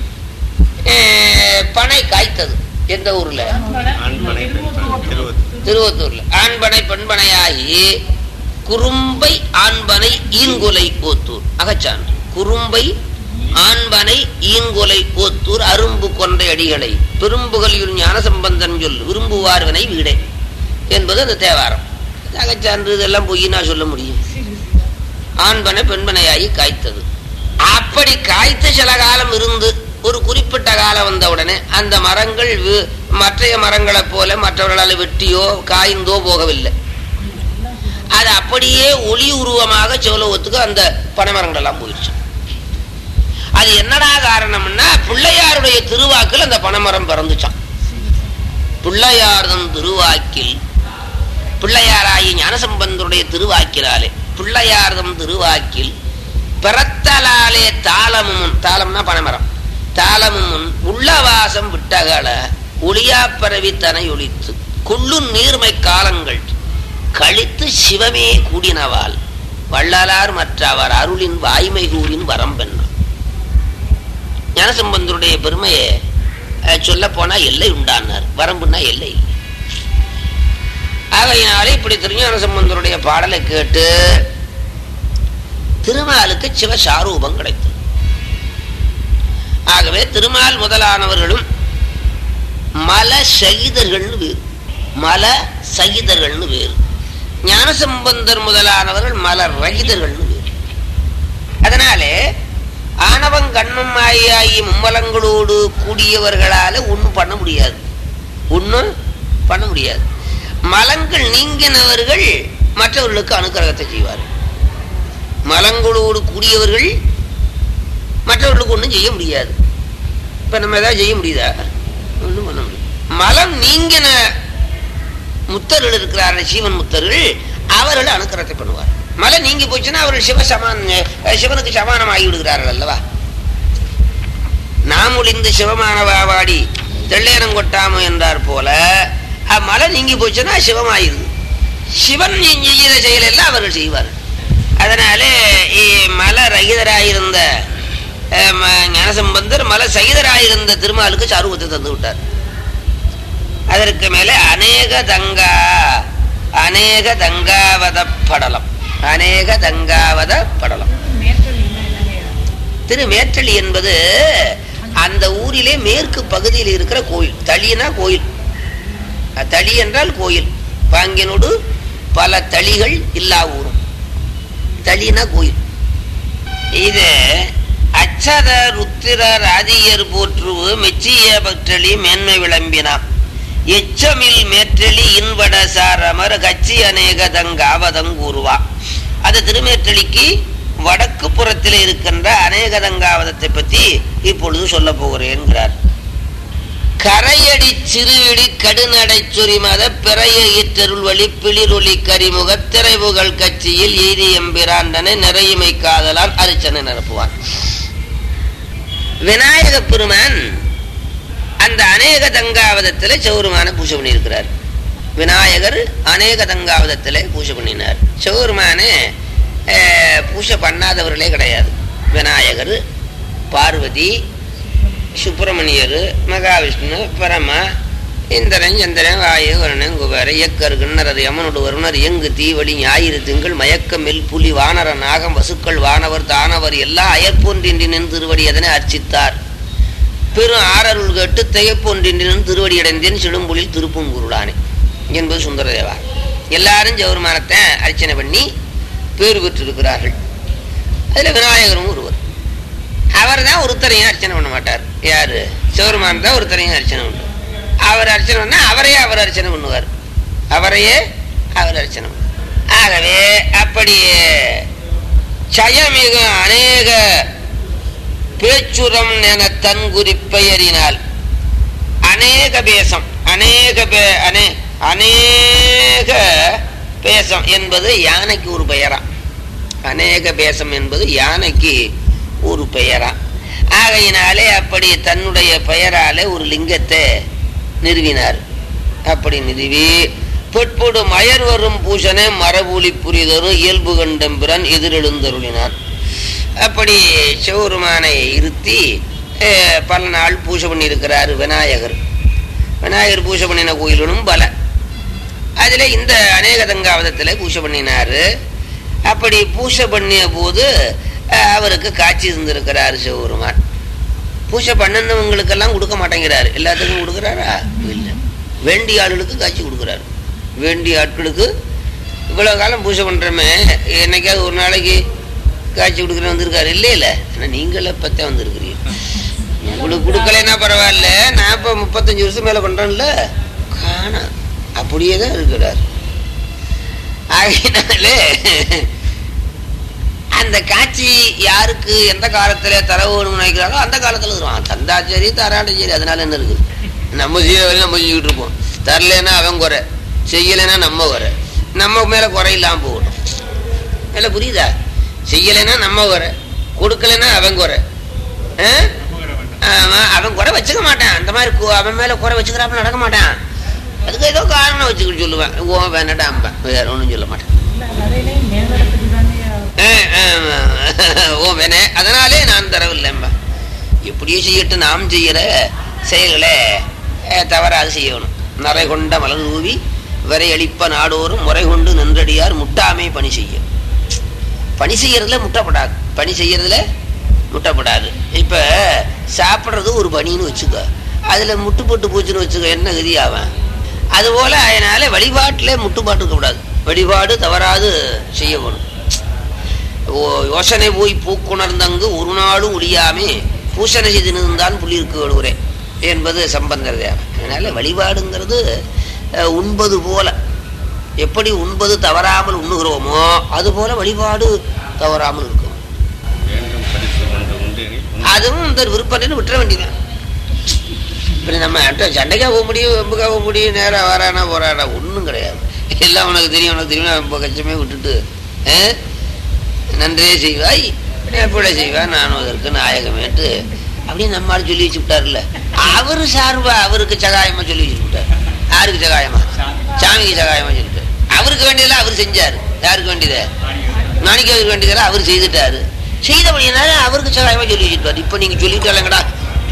பனை காய்த்தது எந்த ஊர்ல? திருவத்தூர்ல. ஆண்பனை பெண்பனையாகி குறும்பை ஆண்பனை ஈன்கொலை ஓத்தூர் அகச்சான். குறும்பை ஆண்பனை ஈன்கொலை ஓத்தூர் அரும்பு கொன்றை அடிகளை பெரும்புகலியூர் ஞான சம்பந்தன் சொல் விரும்புவார்வனை வீடே என்பது அந்த தேவாரம். அகச்சான்று இதெல்லாம் பொய்னா சொல்ல முடியும். ஆண்பனை பெண்பனையாகி காய்த்தது. அப்படி காய்த்த சில காலம் இருந்து ஒரு குறிப்பிட்ட காலம் வந்த உடனே அந்த மரங்கள் மற்றைய மரங்களைப் போல மற்றவர்களால் வெட்டியோ காய்ந்தோ போகவில்லை. அது அப்படியே ஒளி உருவமாக சிவலோகத்துக்கு அந்த பனைமரங்கள் எல்லாம் போயிடுச்சு. அது என்னடா காரணம்னா பிள்ளையாருடைய திருவாக்கில் அந்த பனைமரம் பிறந்துச்சான். பிள்ளையார்தம் திருவாக்கில், பிள்ளையாராயி ஞானசம்பந்தருடைய திருவாக்கினாலே, பிள்ளையார்தம் திருவாக்கில் பிறத்தலாலே தாளமும், தாளம்னா பனைமரம், தாளமும் உள்ளவாசம் விட்டகல ஒளியா பரவி தனை ஒளித்து கொள்ளு நீர்மை காலங்கள் கழித்து சிவமே கூடினவாள் வள்ளலார் மற்ற அவர் அருளின் வாய்மை கூறின் வரம்பென்ன. ஞானசம்பந்தருடைய பெருமையை சொல்ல போனா எல்லை உண்டானார், வரம்புன்னா எல்லை இல்லை. ஆகையினாலே இப்படி திருஞானசம்பந்தருடைய பாடலை கேட்டு திருமாலுக்கு சிவசாரூபம் கிடைத்தது. ஆகவே திருமால் முதலானவர்களும் மல சகிதர்கள்னு வேறு, மல சகிதர்கள்னு வேறு. ஞானசம்பந்தர் முதலானவர்கள் மல ரகிதர்கள்னு வேறு. அதனாலே ஆணவம் கண்மம் ஆகி மும்மலங்களோடு கூடியவர்களால ஒன்றும் பண்ண முடியாது, ஒன்றும் பண்ண முடியாது. மலங்கள் நீங்கினவர்கள் மற்றவர்களுக்கு அனுக்கிரகத்தை செய்வார்கள். மலங்களோடு கூடியவர்கள் மற்றவர்களுக்கு ஒன்றும் செய்ய முடியாது. இப்ப நம்ம ஏதாவது செய்ய முடியுதா? ஒன்றும் பண்ண முடியாது. மலம் நீங்கின முத்தர்கள் இருக்கிறார்கள், சீவன் முத்தர்கள், அவர்கள் அனுக்கிரகத்தை பண்ணுவார். மலை நீங்கி போச்சுன்னா அவர்கள் சிவனுக்கு சமானம் ஆகி விடுகிறார்கள் அல்லவா. நாம் ஒளிந்து சிவமானவாடி தெள்ளேனம் கொட்டாமோ என்றார் போல மலை நீங்கி போச்சுன்னா சிவமாயிருது. சிவன் செய்கிற செயல் எல்லாம் அவர்கள் செய்வார்கள். அதனாலே மல ரகிதராயிருந்த ஞானசம்பந்தர் மல சகிதராயிருந்த திருமாலுக்கு சாரூபத்தை தந்து விட்டார். அதற்கு மேலே அநேக தங்காவத படலம், அநேக தங்காவத படலம். திருமேற்றளி என்பது அந்த ஊரிலே மேற்கு பகுதியில் இருக்கிற கோயில். தளினா கோயில், தளி என்றால் கோயில். பாங்கினோடு பல தளிகள் இல்லா ஊரும், தளினா கோயில். இது அச்சத ருத்திர ராதியர் போற்றுவு மெச்சிய பற்றளி மேன்மை விளம்பினாம் எச்சமில் மேற்றளி இன்பட சாரமர் கச்சி அநேக தங்காவதங்கூறுவா. அது திருமேற்றளிக்கு வடக்கு புறத்தில் இருக்கின்ற அநேக தங்காவதத்தை பற்றி இப்பொழுது சொல்ல போகிறேன்கிறார். கரையடி சிறுவிடி கடுநடை சொரிமத பிறைய ஈற்றருள் வழி பிளிரொலி கரிமுக திரைவுகள் கட்சியில் எய்தி எம்பிராண்டனை நிறையுமை காதலான் அரிச்சனை நிரப்புவான். விநாயக பெருமான் அந்த அநேக தங்காவதத்திலே சிவபெருமான பூஜை பண்ணியிருக்கிறார். விநாயகர் அநேக தங்காவதத்திலே பூஜை பண்ணினார். சிவபெருமானே பூஜை பண்ணாதவர்களே கிடையாது. விநாயகர், பார்வதி, சுப்பிரமணியர், மகாவிஷ்ணு, பரமா, இந்திரன், சந்திரன், வாயு, வருணன், குபேர, இயக்கர், கிண்ணரர், யமனோடு வருணர், எங்கு தீவழி, ஞாயிறு திங்கள், மயக்கம், மெல், புலி, வானர, நாகம், வசுக்கள், வானவர், தானவர் எல்லா அயற்பொன்றின் திருவடி அதனை அர்ச்சித்தார். பெரும் ஆரருள் கேட்டு திகைப்பொன்றின் திருவடி அடைந்தேன் சிடும்புலில் திருப்பும் குருளானே என்பது சுந்தரதேவா. எல்லாரும் சிவபெருமானத்தை அர்ச்சனை பண்ணி பேறு பெற்றிருக்கிறார்கள். அதில் விநாயகரும் ஒருவர். அவர் தான் ஒருத்தரையும் அர்ச்சனை பண்ண மாட்டார். யாரு? சிவபெருமான் தான் ஒருத்தரையும் அர்ச்சனை பண்ணுவார். அவர் அர்ச்சனை பண்ணா அவரையே அவர் அர்ச்சனை பண்ணுவார், அவரையே அவர் அர்ச்சனை பண்ணுவார். ஆகவே அப்படி சயமிக அநேக பேச்சுரம் என தன் குறிப்பெயரினால் அநேக பேசம், அநேக பேசம் என்பது யானைக்கு ஒரு பெயரா. அநேக பேசம் என்பது யானைக்கு ஒரு பெயரா. ஆகையினாலே அப்படி தன்னுடைய பெயராலே ஒரு லிங்கத்தை நிறுவினார். அப்படி நிறுவி பொற்பொடு மயர் வரும் பூஷனை மரபூலி புரிதரும் இயல்பு கண்டம்பிரன் எதிரெழுந்தருளினார். அப்படி சிவபெருமானை இருத்தி பல நாள் பூஜை பண்ணியிருக்கிறார் விநாயகர். விநாயகர் பூஜை பண்ணின கோயிலும் பல. அதில் இந்த அநேக தங்காவதத்தில் பூஜை பண்ணினார். அப்படி பூஜை பண்ணிய போது அவருக்கு காட்சி இருந்திருக்கிறார் சிவபெருமான். பூஜை பண்ணினவங்களுக்கெல்லாம் கொடுக்க மாட்டேங்கிறார். எல்லாத்துக்கும் கொடுக்குறாரா? இல்லை. வேண்டிய ஆளுகளுக்கு காட்சி கொடுக்குறாரு. வேண்டிய ஆட்களுக்கு இவ்வளோ காலம் பூஜை பண்ணுறோமே, என்னைக்காவது ஒரு நாளைக்கு காட்சி கொடுக்குற வந்திருக்காரு? இல்லை இல்லை, ஆனால் நீங்களே பத்தே வந்திருக்கிறீங்க. கொடுக்கலைன்னா பரவாயில்ல, நான் இப்ப 35 வருஷம் மேல பண்றேன்ல, காண அப்படியேதான் இருக்கிறார். ஆகையினாலே அந்த காட்சி யாருக்கு எந்த காலத்துல தர வேணும்னு நினைக்கிறாரோ அந்த காலத்துல தருவான். தந்தா சரி தராட்ட சரி, அதனால என்ன இருக்கு, நம்ம செய்யற வரையும் நம்ம செஞ்சுக்கிட்டு இருப்போம். தரலைன்னா அவன் குறை, செய்யலைன்னா நம்ம குறை, நம்ம மேல குறை இல்லாம போகணும். இல்ல புரியுதா? செய்யலைன்னா நம்ம குறை, கொடுக்கலைன்னா அவன் குறை. அவன் குறை வச்சுக்க மாட்டான், அந்த மாதிரி அவன் மேல குறை வச்சுக்கிறாப்ப நடக்க மாட்டான். அதுக்கு ஏதோ காரணம் வச்சுக்கிட்டு சொல்லுவேன். ஓ வேணடா அம்பன், வேற ஒன்றும் சொல்ல மாட்டேன். ஓ வேணே அதனாலே நான் தரவில்லைம்பா. எப்படியே செய்யட்டு, நாம் செய்யற செயல்களை தவறாது செய்யணும். நரை கொண்ட மலர் ஊவி வரை அளிப்ப நாடோறும் முறை கொண்டு நின்றடியார் முட்டாமை பணி செய்ய. பணி செய்யறதுல முட்டப்படாது, பணி செய்யறதுல முட்டப்படாது. இப்ப சாப்பிட்றது ஒரு பணின்னு வச்சுக்க, அதுல முட்டு போட்டு போச்சுன்னு வச்சுக்க, என்ன கதி ஆவன்? அதுபோல அதனால வழிபாட்டுல முட்டுப்பாட்டு இருக்கக்கூடாது, வழிபாடு தவறாது செய்யணும். யோசனை போய் பூக்குணர்ந்தங்கு ஒரு நாளும் ஒழியாமே பூசனை செய்து நின்றான் புள்ளிருக்கு வேணுகிறேன் என்பது சம்பந்தர் தேவை. அதனால வழிபாடுங்கிறது உண்பது போல, எப்படி உண்பது தவறாமல் உண்ணுகிறோமோ அதுபோல வழிபாடு தவறாமல் இருக்கும். அதுவும் இந்த விருப்பம் விட்டுற வேண்டியதான். இப்படி நம்ம சண்டைக்கா போக முடியும், வெம்புக்கா போக முடியும், நேரம் வரானா போறானா ஒன்றும் கிடையாது. எல்லாம் உனக்கு தெரியும், உனக்கு தெரியும், ரொம்ப கச்சமே விட்டுட்டு நன்றே செய்வாய் பிழை செய்வாய் நானும் அதற்கு நாயகமேட்டு அப்படின்னு நம்மால் சொல்லி வச்சு விட்டார்ல. அவரு சார்பா அவருக்கு சகாயமா சொல்லி வச்சு விட்டார். யாருக்கு சகாயமா? சாமிக்கு சகாயமா சொல்லிட்டார். அவருக்கு வேண்டியதெல்லாம் அவர் செஞ்சாரு. யாருக்கு வேண்டியத? மாணிக்கவருக்கு வேண்டியதெல்லாம் அவர் செய்துட்டாரு. செய்தபடினால அவருக்கு சகாயமா சொல்லி வச்சுட்டார். இப்ப நீங்க சொல்லிட்டாலங்கடா,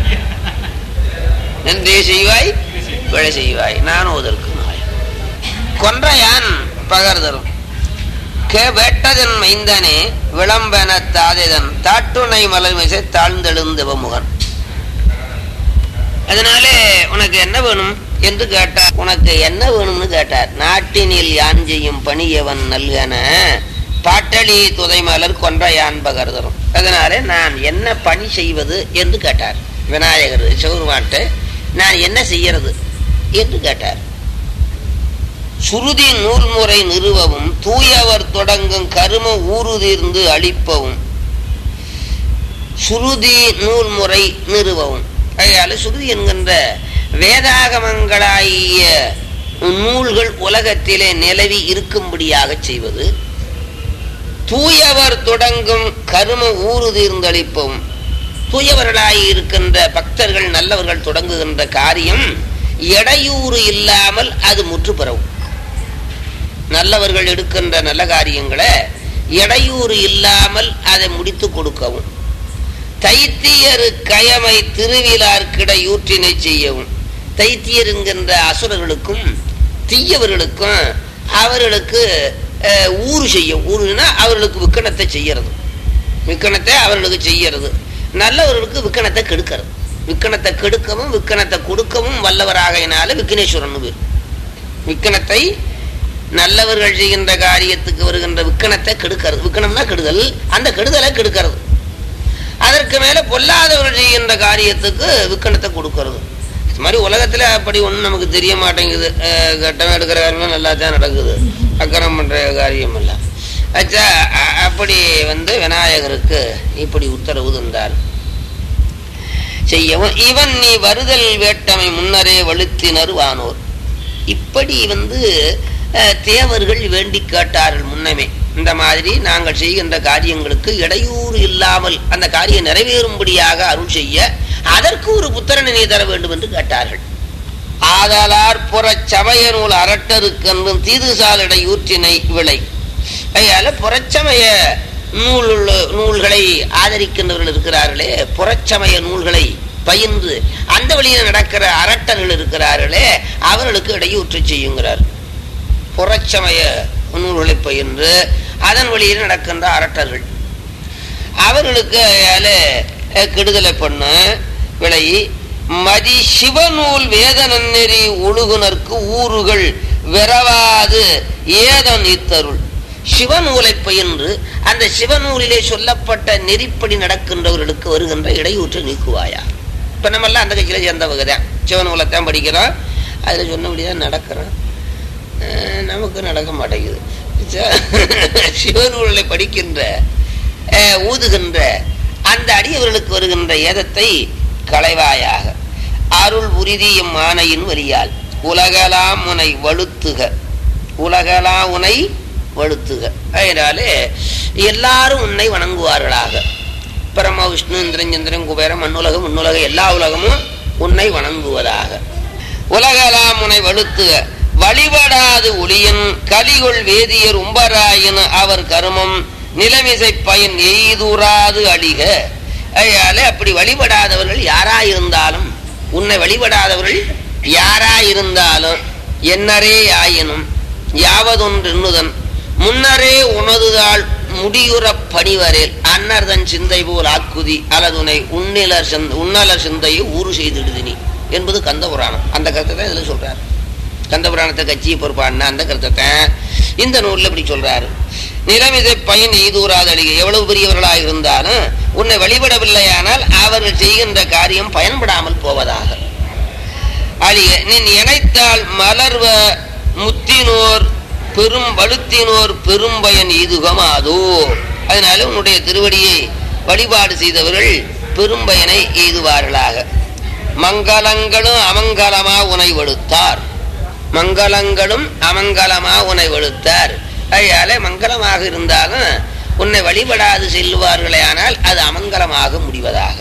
நன்றே செய்வாய் பிழை செய்வாய் நானும் அதற்கு நாயகம். கொன்றையான் பகர்தரும் வேட்டதன் மைந்தனே விளம்பென தாதைதன் தாட்டுணை மலர்மிசை தாழ்ந்தெழுந்தவமுகன். அதனாலே உனக்கு என்ன வேணும் என்று கேட்டார். உனக்கு என்ன வேணும்னு கேட்டார். நாட்டினில் யான் செய்யும் பணியவன் நல்கன பாட்டளி துதை மலர் கொன்றையான் பகர்தரும். அதனாலே நான் என்ன பணி செய்வது என்று கேட்டார். விநாயகர் சிவருமான்ட்டு நான் என்ன செய்யறது என்று கேட்டார். சுருதி நூல்முறை நிறுவவும் தூயவர் தொடங்கும் கரும ஊறுதீர்ந்து அழிப்பவும். சுருதி நூல்முறை நிறுவவும், அதனால சுருதி என்கின்ற வேதாகமங்களாகிய நூல்கள் உலகத்திலே நிலவி இருக்கும்படியாக செய்வது. தூயவர் தொடங்கும் கரும ஊறுதீர்ந்து அழிப்பவும், தூயவர்களாய் இருக்கின்ற பக்தர்கள் நல்லவர்கள் தொடங்குகின்ற காரியம் இடையூறு இல்லாமல் அது முற்று பெறவும். நல்லவர்கள் எடுக்கின்ற நல்ல காரியங்களை இடையூறு இல்லாமல் அதை முடித்து கொடுக்கவும். தைத்தியரு கயமை திருவிழார்க்கிடையூற்றினை செய்யவும். தைத்தியர் என்கின்ற அசுரர்களுக்கும் தீயவர்களுக்கும் அவர்களுக்கு ஊறு செய்யும். ஊருன்னா அவர்களுக்கு விக்கணத்தை செய்யறது, விக்கணத்தை அவர்களுக்கு செய்யறது. நல்லவர்களுக்கு விக்கணத்தை கெடுக்கிறது. விக்கணத்தை கெடுக்கவும் விக்கணத்தை கொடுக்கவும் வல்லவராகையினால விக்னேஸ்வரன் பேர். விக்கணத்தை நல்லவர்கள் செய்கின்ற காரியத்துக்கு வருகின்ற விக்கணத்தை கெடுக்கிறது. விக்கணம்னா கெடுதல், அந்த கெடுதலை கெடுக்கிறது. அதற்கு மேல பொல்லாதவர்கள் செய்கின்ற காரியத்துக்கு விக்கணத்தை கொடுக்கிறது. இது மாதிரி உலகத்துல அப்படி ஒன்றும் நமக்கு தெரிய மாட்டேங்குது. கட்டம் எடுக்கிற காரியம் நல்லா தான் நடக்குது, அக்கறம் பண்ற காரியம் எல்லாம். அச்சா அப்படி விநாயகருக்கு இப்படி உத்தரவு தந்தார் செய்யவும். இவன் நீ வருதல் வேட்டமை முன்னரே வலுத்தினர் வானோர். இப்படி தேவர்கள் வேண்டி கேட்டார்கள் முன்னமே. இந்த மாதிரி நாங்கள் செய்கின்ற காரியங்களுக்கு இடையூறு இல்லாமல் அந்த காரியம் நிறைவேறும்படியாக அருள் செய்ய அதற்கு ஒரு புத்திரனை நீ தர வேண்டும் என்று கேட்டார்கள். ஆதலார் புற சமய நூல் அரட்டருக்கென்றும் தீதுசால் இடையூற்றினை விளை. அதனால புறச்சமய நூல்களை ஆதரிக்கின்றவர்கள் இருக்கிறார்களே, புறச்சமய நூல்களை பயின்று அந்த வழியில் நடக்கிற அரட்டர்கள் இருக்கிறார்களே, அவர்களுக்கு இடையூற்று செய்யுங்கிறார். புறச்சமய நூல்களை பயின்று அதன் வழியில் நடக்கின்ற அரட்டர்கள் அவர்களுக்கு கெடுதலை பண்ண விளை. மதி சிவநூல் வேத நன்னெறி ஒழுகுனர்க்கு ஊறுகள் விரவாது ஏதன் இத்தருள். சிவநூலை பயின்று அந்த சிவநூலிலே சொல்லப்பட்ட நெறிப்படி நடக்கின்றவர்களுக்கு வருகின்ற இடையூற்றை நீக்குவாயா. இப்போ நம்மெல்லாம் அந்த கட்சியில் சேர்ந்தவங்க தான், சிவநூலைத்தான் படிக்கிறோம், அதில் சொன்னபடிதான் நடக்கிறோம். நமக்கு நடக்க மாட்டேங்குது. சிவநூலை படிக்கின்ற ஊதுகின்ற அந்த அடியவர்களுக்கு வருகின்ற ஏதத்தை களைவாயாக அருள் உறுதியும் மானையின் வழியால் உலகலாம் உனை வழுத்துக, உலகலாம் உனை வழுத்துக. அதனாலே எல்லாரும் உன்னை வணங்குவார்களாக. பிரம்ம விஷ்ணு இந்திரன் சந்திரன் குபேரம் மண்ணுலகம் முன்னுலகம் எல்லா உலகமும் உன்னை வணங்குவதாக. உலகலாம் உனை வழுத்துக வழிபடாது ஒளியன் கலிகொள் வேதியர் உம்பராயின் அவர் கருமம் நிலைமிசை பயன் எய்துராது அழிக. அதனாலே அப்படி வழிபடாதவர்கள் யாராயிருந்தாலும், உன்னை வழிபடாதவர்கள் யாராயிருந்தாலும் என்னரே ஆயினும் யாவதொன்றென்னுதன் முன்னரே உணதுதாள் முடியுற பணிவரேல் அன்னர்தன் சிந்தை போல் ஆக்குதி அல்லதுனை உன்னலர் சிந்தையை ஊறு செய்திடுதினி என்பது கந்த புராணம். அந்த கருத்தை தான் இதில் சொல்றாரு. கந்த புராணத்தை கட்சியை பொறுப்பான அந்த கருத்தை இந்த நூலில் இப்படி சொல்றாரு. நிலைமிசை பயன் எய்தூராது அழிக. எவ்வளவு பெரியவர்களாக இருந்தாலும் உன்னை வழிபடவில்லையானால் அவர்கள் செய்கின்ற காரியம் பயன்படாமல் போவதாக. அழிக நின் இணைத்தால் மலர்வ முத்தினோர் பெரும் வலுத்தினோர் பெரும்பயன் எய்துகமாதோ. அதனால உன்னுடைய திருவடியை வழிபாடு செய்தவர்கள் பெரும்பயனை எய்துவார்களாக. மங்களங்களும் அமங்கலமா உனை வழுத்தார், மங்களங்களும் அமங்கலமா உனை வழுத்தார். அதனால மங்களமாக இருந்தாலும் உன்னை வழிபடாது செல்வார்களே ஆனால் அது அமங்கலமாக முடிவதாக.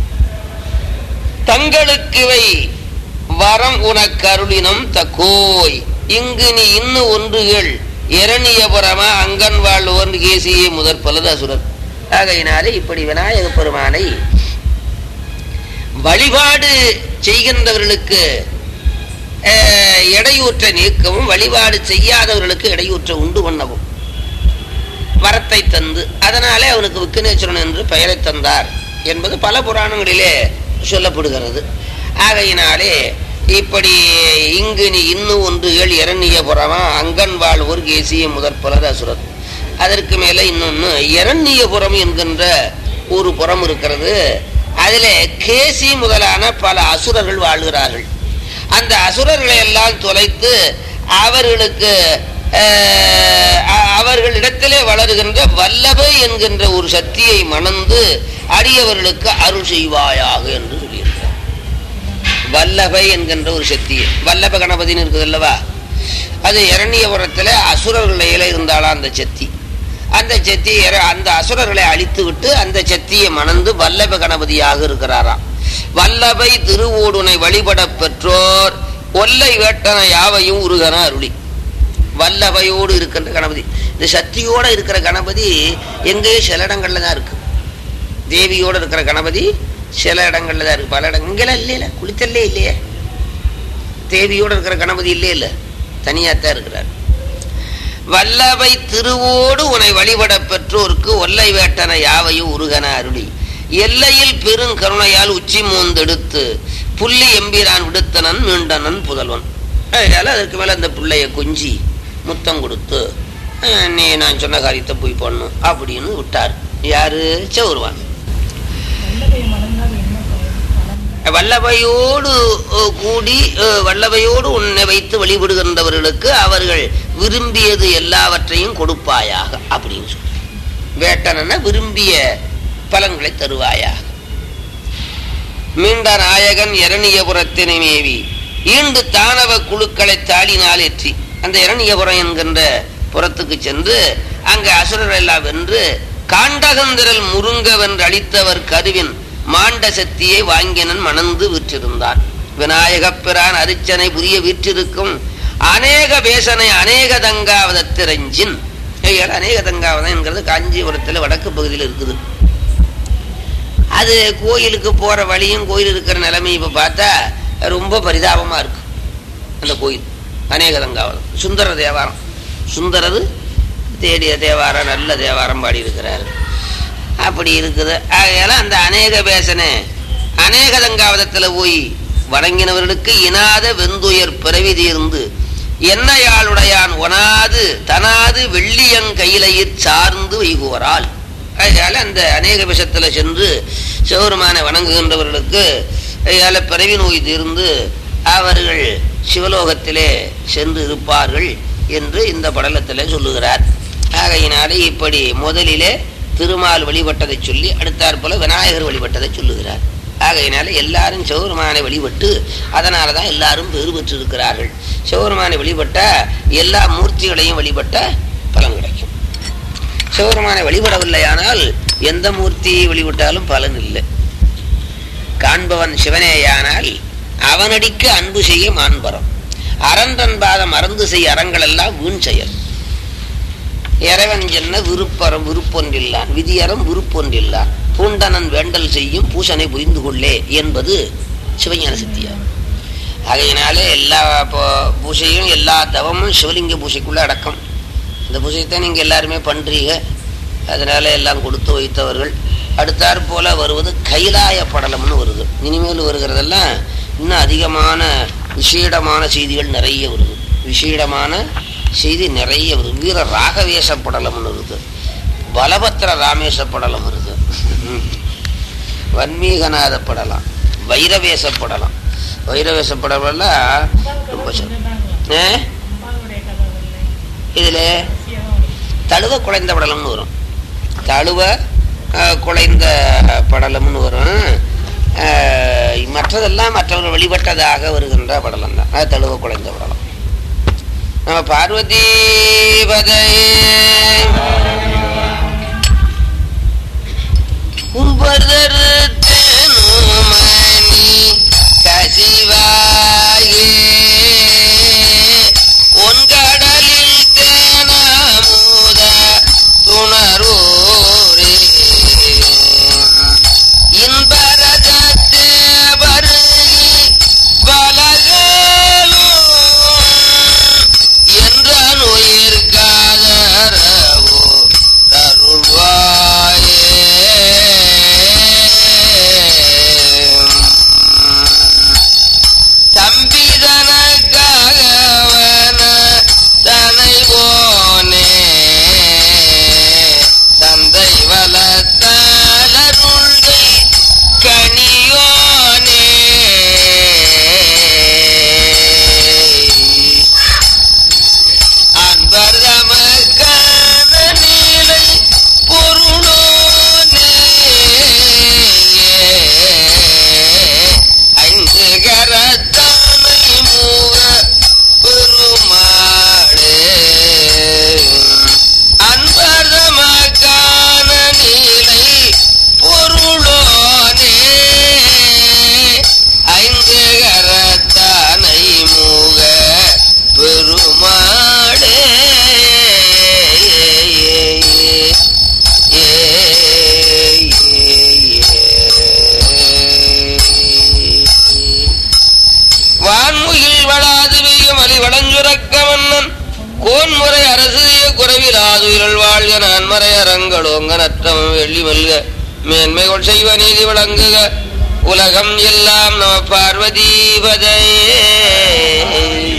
தங்களுக்குவை வரம் உனக்கு அருளினம் தக்கோய் இங்கு நீ இன்னும் ஒன்றுகள் இரணியபுரமா அங்கன் வாழ் ஒன்று கேசியே முதற் பலது அசுரர். ஆகையினாலே இப்படி விநாயக பெருமானை வழிபாடு செய்கின்றவர்களுக்கு இடையூற்ற நீக்கவும் வழிபாடு செய்யாதவர்களுக்கு இடையூற்ற உண்டு பண்ணவும் வரத்தை தந்து அதனாலே அவனுக்கு விக்னேஸ்வரன் என்று பெயரை தந்தார் என்பது பல புராணங்களிலே சொல்லப்படுகிறது. ஆகையினாலே இப்படி இங்கு நீ இன்னும் ஒன்றுகள் இரண்யபுரமா அங்கன் வாழ் ஒரு கேசிய முதற் பலர் அசுரர். அதற்கு மேலே இன்னொன்னு இரண்யபுரம் என்கின்ற ஒரு புறம் இருக்கிறது. அதுல கேசி முதலான பல அசுரர்கள் வாழ்கிறார்கள். அந்த அசுரர்களை எல்லாம் தொலைத்து அவர்களுக்கு அவர்களிடத்திலே வளருகின்ற வல்லபை என்கின்ற ஒரு சக்தியை மணந்து அடியவர்களுக்கு அருள் செய்வாயாக என்று சொல்லியிருக்கிறார். வல்லபை என்கின்ற ஒரு சக்தி, வல்லப கணபதினு இருக்குது அல்லவா, அது இரண்யபுரத்தில் அசுரர்களில இருந்தாலும் அந்த சக்தி, அந்த சக்தி அந்த அசுரர்களை அழித்து விட்டு அந்த சக்தியை மணந்து வல்லப கணபதியாக இருக்கிறாராம். வல்லபை திருவோடுனை வழிபட பெற்றோர் ஒல்லை வேட்டன யாவையும் உருகன அருளி. வல்லபையோடு இருக்கின்ற கணபதி, இந்த சக்தியோட இருக்கிற கணபதி எங்கேயும் சில இடங்கள்ல தான் இருக்கு. தேவியோட இருக்கிற கணபதி சில இடங்கள்ல தான் இருக்கு, பல இடங்கள் இங்கெல்லாம் இல்லையில, குளித்தல்லே இல்லையே. தேவியோட இருக்கிற கணபதி இல்லையே, இல்ல தனியாத்தான் இருக்கிறார். வல்லபை திருவோடு உனை வழிபட பெற்றோருக்கு ஒல்லை வேட்டன யாவையும் உருகன அருளி எல்லையில் பெருங்கருணையால் உச்சி மூந்தெடுத்து புள்ளி எம்பிரான் விடுத்தனன் மீண்டனன் புதல்வன். அதனால அதற்கு மேல அந்த பிள்ளைய கொஞ்சி முத்தம் கொடுத்து நீ நான் சொன்ன காரியத்தை போய் பண்ணும் அப்படின்னு விட்டார். யாரு? சௌர்வான். வல்லபையோடு கூடி வல்லபையோடு உன்னை வைத்து வழிபடுகின்றவர்களுக்கு அவர்கள் விரும்பியது எல்லாவற்றையும் கொடுப்பாயாக அப்படின்னு சொல்லி வேட்டன விரும்பிய பலன்களை தருவாயாக. மீண்ட நாயகன் இரணியபுரத்தினை மேவி ஈண்டு தானவ குழுக்களை தாளினால் ஏற்றி அந்த இரணியபுரம் என்கின்ற புறத்துக்கு சென்று அங்கு அசுரர் எல்லாம் வென்று காண்டகந்திரல் முருங்கவென்று அளித்தவர் கருவின் மாண்ட சக்தியை வாங்கினன் மணந்து விற்றிருந்தான். விநாயகப் பிரான் அரிச்சனை புரிய வீற்றிருக்கும் அநேக பேசனை அநேக தங்காவதத்திரஞ்சின். அநேக தங்காவதம் என்கிறது காஞ்சிபுரத்தில் வடக்கு பகுதியில் இருக்குது. அது கோயிலுக்கு போற வழியும் கோயில் இருக்கிற நிலைமை இப்ப பார்த்தா ரொம்ப பரிதாபமா இருக்கு. அந்த கோயில் அநேக தங்காவதம் சுந்தர தேவாரம், சுந்தரது தேடிய தேவாரம், நல்ல தேவாரம் பாடி இருக்கிறாரு. அப்படி இருக்குது. ஆகையால அந்த அநேக பேசனை அநேக தங்காவதத்தில் போய் வணங்கினவர்களுக்கு இனாத வெந்துயர் பிறவி தீர்ந்து என்னையாளுடையான் ஒனாது தனாது வெள்ளியங்கையிலையிற் சார்ந்து வைகுவரால். அதனால அந்த அநேக விஷத்துல சென்று சிவபெருமானை வணங்குகின்றவர்களுக்கு அதனால பிறவி நோய் தீர்ந்து அவர்கள் சிவலோகத்திலே சென்று இருப்பார்கள் என்று இந்த படலத்திலே சொல்லுகிறார். ஆகையினாலே இப்படி முதலிலே திருமால் வழிபட்டதை சொல்லி அடுத்தாற்போல விநாயகர் வழிபட்டதை சொல்லுகிறார். ஆகையினால எல்லாரும் சிவபெருமானை வழிபட்டு அதனால தான் எல்லாரும் பேறு பெற்று இருக்கிறார்கள். சிவபெருமானை வழிபட்ட எல்லா மூர்த்திகளையும் வழிபட்ட பலன் கிடைக்கும். சிவபெருமானை வழிபடவில்லையானால் எந்த மூர்த்தியை வழிபட்டாலும் பலன் இல்லை. காண்பவன் சிவனேயானால் அவனடிக்கு அன்பு செய்ய மாண்பரம். அரண்டன் பாதம் மறந்து செய்ய அறங்கள் எல்லாம் வீண் செயல். இறைவன் என்ன விருப்பறம் விருப்பொன்றில்லான், விதியறம் விருப்பொன்றில்லான், பூண்டனன் வேண்டல் செய்யும் பூசனை புரிந்து கொள்ளே என்பது சிவஞான சித்தியார். ஆகையினாலே எல்லா பூசையும் எல்லா தவமும் சிவலிங்க பூசைக்குள்ள அடக்கம். இந்த பூசைத்தான் நீங்க எல்லாருமே பண்றீங்க. அதனால எல்லாம் கொடுத்து வைத்தவர்கள். அடுத்தாற் போல வருவது கைலாய படலம்னு வருது. இனிமேல் வருகிறதெல்லாம் இன்னும் அதிகமான விசேடமான செய்திகள் நிறைய வருது. விசேடமான செய்தி நிறைய வருது. வீர ராகவேச படலம்னு வருது, பலபத்திர ராமேச படலம் வருது, வன்மீகநாத படலாம், வைரவேசப்படலாம். வைரவேசப்படலாம் ரொம்ப இதுல தழுவ குலைந்த படலம்னு வரும். தழுவ குலைந்த படலம்னு வரும். மற்றதெல்லாம் மற்றவர்கள் வழிபட்டதாக வருகின்ற படலம் தான். அது தழுவ குலைந்த படலம். நம்ம பார்வதி பதை கசிவாயே ஒன்கடலில் தேனமுத துணரூரே இன்பரதத்தே வருகி வலகலோ என்ற நுயிர்காதரவோ தருள்வாயே தம்பிதனக்காகவன தனைவோனே தந்தை வளர்த்தலருள்கை கனியோனே அன்பர் தமக்கான நிலை பொருளோனே ஐந்து கரத்தானை மூக பெருமாளே அன்பர் தமக்கான நிலை பொருளோனே ஐந்து கரத்தானை மூக பெருமாளே வான்முகில் வளாது வெய்யும் அலி வளஞ்சுரக்க மன்னன் கோன்முறை அரசிய குறைவிலாது இருள் வாழ்க நான்மறை அரங்களோங்க நற்றம் வெள்ளி மல்க மேன்மைகள் செய்வ நீதி வழங்குக உலகம் எல்லாம் நம பார்வதி பதையே.